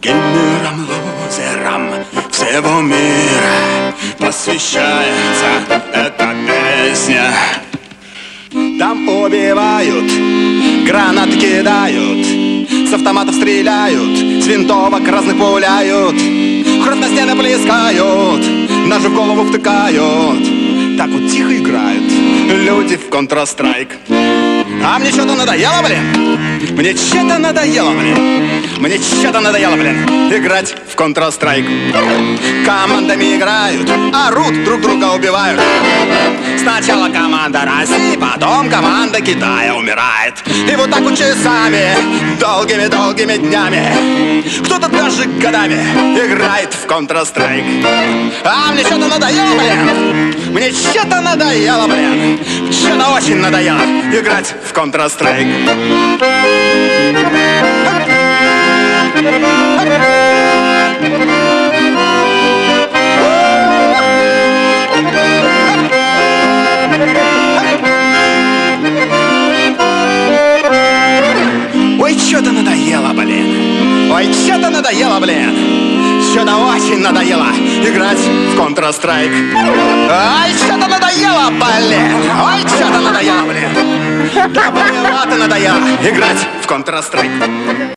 Геймерам, лузерам всего мира посвящается эта песня. Там убивают, гранат кидают, с автоматов стреляют, с винтовок разных пуляют, кровь на стены плескают, ножи в голову втыкают. Так вот тихо играют люди в Counter-Strike. А мне что-то надоело, блин. Мне что-то надоело, блин. Мне что-то надоело, блин, играть в Counter-Strike. Командами играют, орут, друг друга убивают. Сначала команда России, потом команда Китая умирает. И вот так вот часами, долгими-долгими днями, кто-то даже годами играет в Counter-Strike. А мне что-то надоело, блин. Мне что-то надоело, блин. Что-то очень надоело играть в Counter-Strike. Ой, что-то надоело, блин. Ой, что-то надоело, блин. Что-то очень надоело играть в Counter-Strike. Ой, что-то надоело, блин. Ой, что-то надоело, блин. Да, блин, вот и надоело играть в Counter-Strike.